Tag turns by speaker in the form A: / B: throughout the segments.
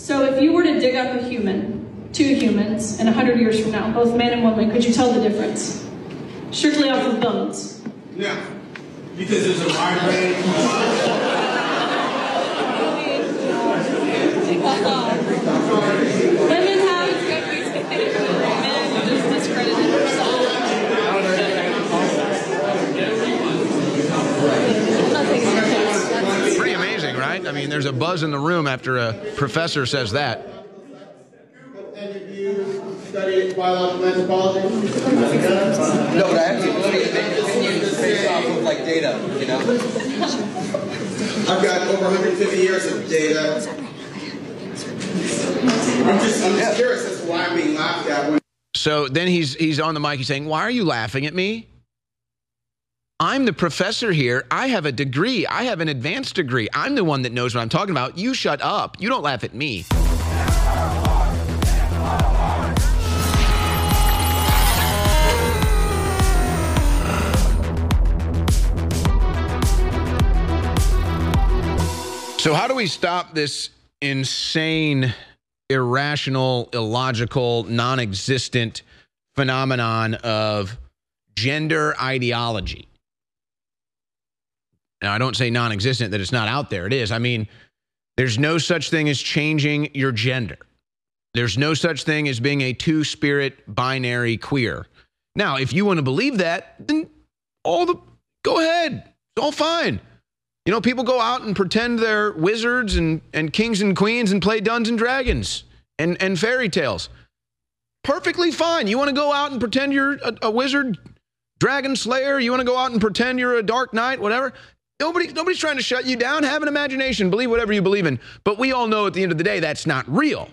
A: So if you were to dig up a human, two humans, and 100 years from now, both man and woman, could you tell the difference? Strictly off of bones.
B: Yeah, because there's a wide range.
A: Women have just discredited herself.
C: Pretty amazing, right? I mean, there's a buzz in the room after a professor says that.
B: Any of you study biological anthropology?
D: No, but I have to opinions based off of like data, you know?
B: I've got over 150 years of data. I'm just curious as to why I'm being laughed at.
C: So then he's on the mic. He's saying, "Why are you laughing at me? I'm the professor here. I have a degree. I have an advanced degree. I'm the one that knows what I'm talking about. You shut up. You don't laugh at me." So how do we stop this insane, irrational, illogical, non-existent phenomenon of gender ideology? Now, I don't say non-existent, that it's not out there. It is. I mean, there's no such thing as changing your gender. There's no such thing as being a two-spirit binary queer. Now, if you want to believe that, then go ahead. It's all fine. You know, people go out and pretend they're wizards and kings and queens and play Dungeons and Dragons and fairy tales. Perfectly fine. You want to go out and pretend you're a wizard, dragon slayer. You want to go out and pretend you're a dark knight, whatever. Nobody's trying to shut you down. Have an imagination. Believe whatever you believe in. But we all know at the end of the day, that's not real.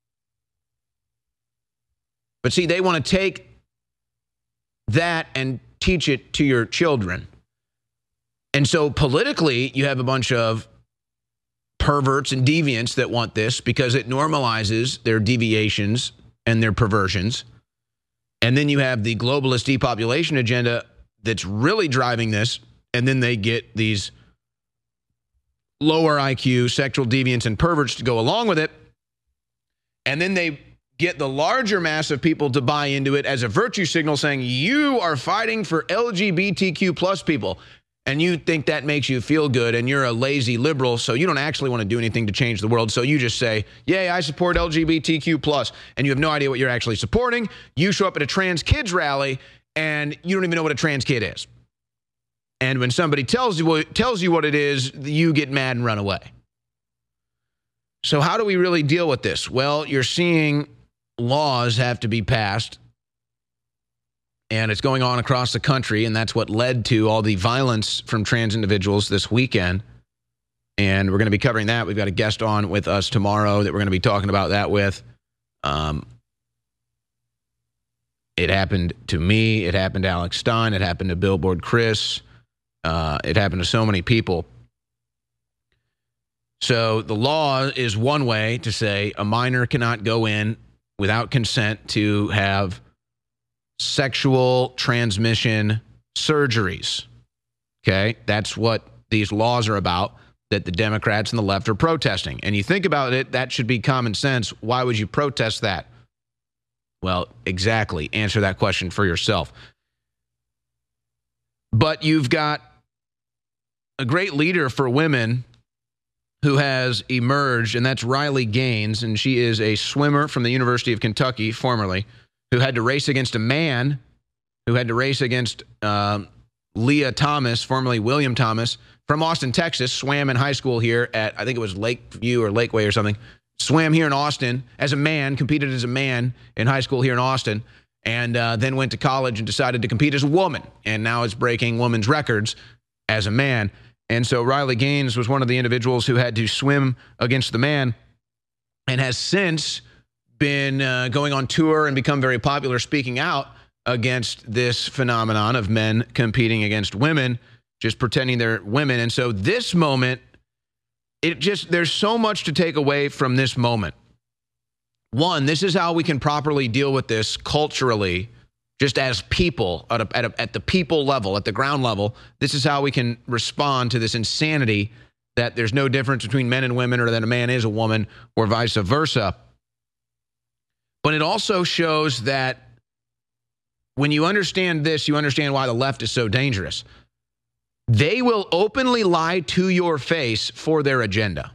C: But see, they want to take that and teach it to your children. And so politically, you have a bunch of perverts and deviants that want this because it normalizes their deviations and their perversions. And then you have the globalist depopulation agenda that's really driving this. And then they get these lower IQ sexual deviants and perverts to go along with it. And then they get the larger mass of people to buy into it as a virtue signal saying, you are fighting for LGBTQ plus people. And you think that makes you feel good, and you're a lazy liberal, so you don't actually want to do anything to change the world. So you just say, yay, I support LGBTQ+, and you have no idea what you're actually supporting. You show up at a trans kids rally, and you don't even know what a trans kid is. And when somebody tells you what it is, you get mad and run away. So how do we really deal with this? Well, you're seeing laws have to be passed. And it's going on across the country, and that's what led to all the violence from trans individuals this weekend. And we're going to be covering that. We've got a guest on with us tomorrow that we're going to be talking about that with. It happened to me. It happened to Alex Stein. It happened to Billboard Chris. It happened to so many people. So the law is one way to say a minor cannot go in without consent to have sexual transmission surgeries. Okay? That's what these laws are about, that the Democrats and the left are protesting. And you think about it, that should be common sense. Why would you protest that? Well, exactly. Answer that question for yourself. But you've got a great leader for women who has emerged, and that's Riley Gaines, and she is a swimmer from the University of Kentucky, formerly, who had to race against a man who had to race against Leah Thomas, formerly William Thomas, from Austin, Texas, swam in high school here at, I think it was Lakeview or Lakeway or something, swam here in Austin as a man, competed as a man in high school here in Austin, and then went to college and decided to compete as a woman, and now is breaking women's records as a man. And so Riley Gaines was one of the individuals who had to swim against the man and has since been going on tour and become very popular speaking out against this phenomenon of men competing against women, just pretending they're women. And so this moment, there's so much to take away from this moment. One, this is how we can properly deal with this culturally, just as people, at the people level, at the ground level. This is how we can respond to this insanity that there's no difference between men and women, or that a man is a woman, or vice versa. But it also shows that when you understand this, you understand why the left is so dangerous. They will openly lie to your face for their agenda.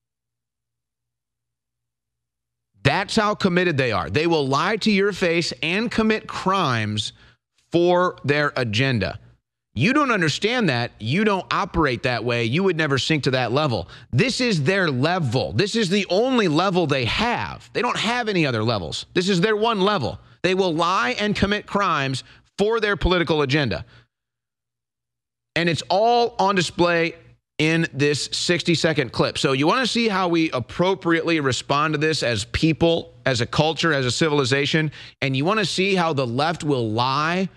C: That's how committed they are. They will lie to your face and commit crimes for their agenda. You don't understand that. You don't operate that way. You would never sink to that level. This is their level. This is the only level they have. They don't have any other levels. This is their one level. They will lie and commit crimes for their political agenda. And it's all on display in this 60-second clip. So you want to see how we appropriately respond to this as people, as a culture, as a civilization, and you want to see how the left will lie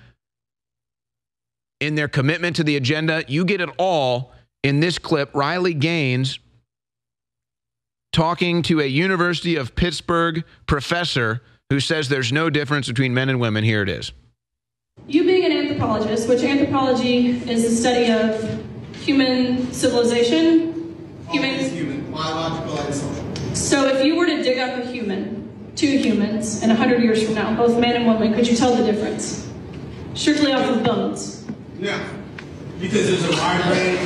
C: in their commitment to the agenda. You get it all in this clip. Riley Gaines talking to a University of Pittsburgh professor who says there's no difference between men and women. Here it is.
A: You being an anthropologist, which anthropology is the study of human civilization,
B: human, biological and social.
A: So if you were to dig up a human, two humans, and 100 years from now, both man and woman, could you tell the difference? Strictly off of bones.
B: No, because there's a wide range.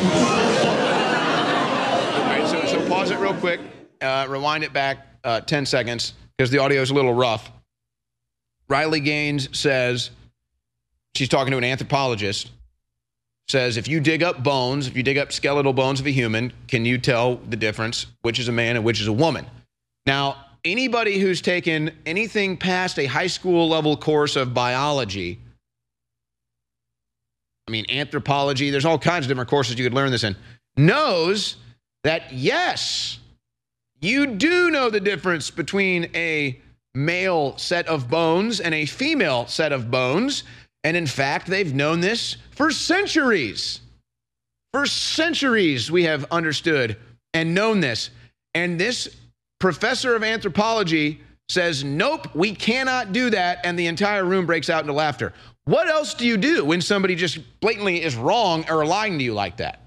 C: All right, so pause it real quick. Rewind it back 10 seconds because the audio is a little rough. Riley Gaines says, she's talking to an anthropologist, says if you dig up bones, if you dig up skeletal bones of a human, can you tell the difference which is a man and which is a woman? Now, anybody who's taken anything past a high school level course of biology, I mean anthropology, there's all kinds of different courses you could learn this in, knows that yes, you do know the difference between a male set of bones and a female set of bones. And in fact, they've known this for centuries. For centuries, we have understood and known this. And this professor of anthropology says, nope, we cannot do that. And the entire room breaks out into laughter. What else do you do when somebody just blatantly is wrong or lying to you like that?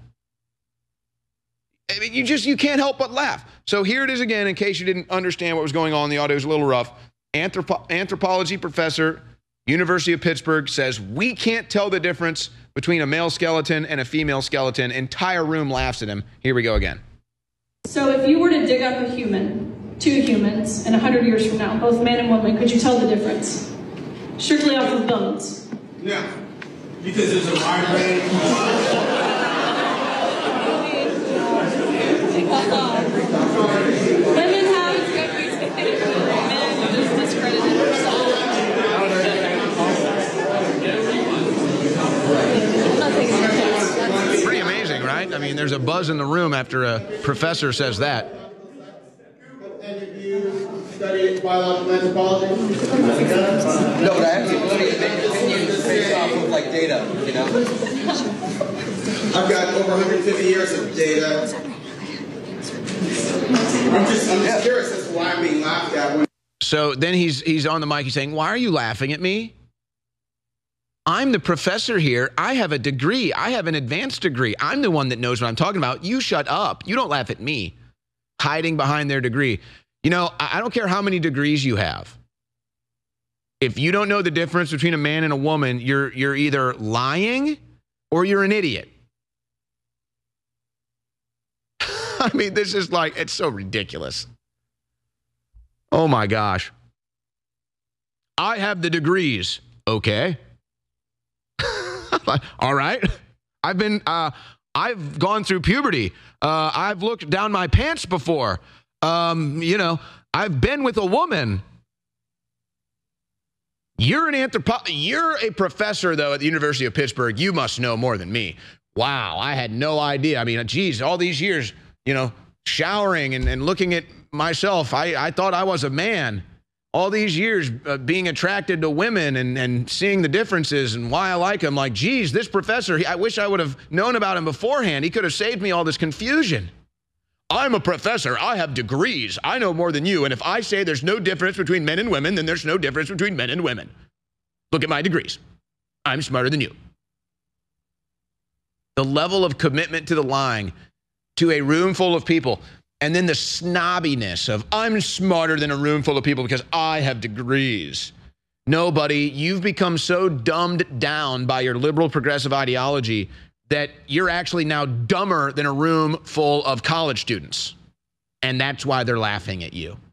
C: I mean, you can't help but laugh. So here it is again, in case you didn't understand what was going on. The audio is a little rough. Anthropology professor, University of Pittsburgh, says we can't tell the difference between a male skeleton and a female skeleton. Entire room laughs at him. Here we go again.
A: So if you were to dig up a human, two humans, and 100 years from now, both man and woman, could you tell the difference? Strictly off of bones.
B: No, because there's a wide range.
A: Women have just discredited herself.
C: Pretty amazing, right? I mean, there's a buzz in the room after a professor says that.
B: Any of you study biological anthropology?
D: No, but I have the ability to make opinions based off of like data, you know?
B: I've got over 150 years of data. I'm just curious as to why I'm being laughed at.
C: So then he's on the mic. He's saying, why are you laughing at me? I'm the professor here. I have a degree. I have an advanced degree. I'm the one that knows what I'm talking about. You shut up. You don't laugh at me. Hiding behind their degree. You know, I don't care how many degrees you have. If you don't know the difference between a man and a woman, you're either lying or you're an idiot. I mean, this is like, it's so ridiculous. Oh my gosh. I have the degrees. Okay. All right. I've gone through puberty. I've looked down my pants before. You know, I've been with a woman. You're a professor, though, at the University of Pittsburgh. You must know more than me. Wow, I had no idea. I mean, geez, all these years, you know, showering and looking at myself, I thought I was a man. All these years being attracted to women and seeing the differences and why I like them. Like, geez, this professor, I wish I would have known about him beforehand. He could have saved me all this confusion. I'm a professor. I have degrees. I know more than you. And if I say there's no difference between men and women, then there's no difference between men and women. Look at my degrees. I'm smarter than you. The level of commitment to the lying to a room full of people, and then the snobbiness of, I'm smarter than a room full of people because I have degrees. No, buddy, you've become so dumbed down by your liberal progressive ideology that you're actually now dumber than a room full of college students. And that's why they're laughing at you.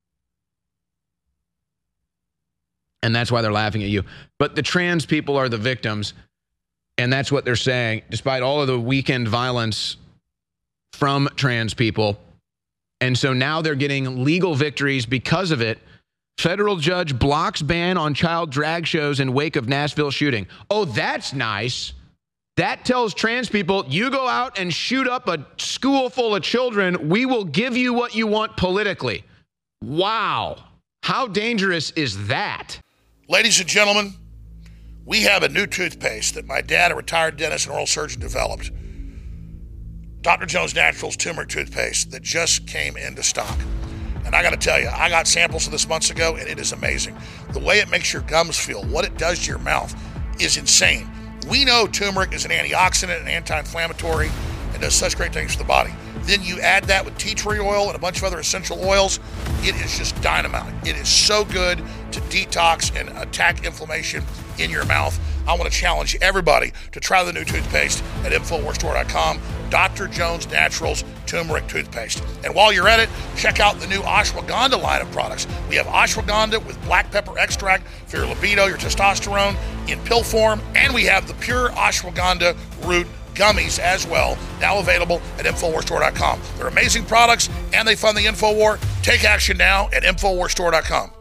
C: And that's why they're laughing at you. But the trans people are the victims, and that's what they're saying, despite all of the weekend violence from trans people. And so now they're getting legal victories because of it. Federal judge blocks ban on child drag shows in wake of Nashville shooting. Oh, that's nice. That tells trans people, you go out and shoot up a school full of children, we will give you what you want politically. Wow. How dangerous is that?
E: Ladies and gentlemen, we have a new toothpaste that my dad, a retired dentist and oral surgeon, developed. Dr. Jones Naturals Turmeric Toothpaste that just came into stock. And I got to tell you, I got samples of this months ago, and it is amazing. The way it makes your gums feel, what it does to your mouth is insane. We know turmeric is an antioxidant and anti-inflammatory and does such great things for the body. Then you add that with tea tree oil and a bunch of other essential oils. It is just dynamite. It is so good to detox and attack inflammation in your mouth. I want to challenge everybody to try the new toothpaste at InfoWarsStore.com. Dr. Jones Naturals Turmeric Toothpaste. And while you're at it, check out the new ashwagandha line of products. We have ashwagandha with black pepper extract for your libido, your testosterone in pill form, and we have the pure ashwagandha root gummies as well, now available at InfoWarsStore.com. They're amazing products, and they fund the InfoWar. Take action now at InfoWarsStore.com.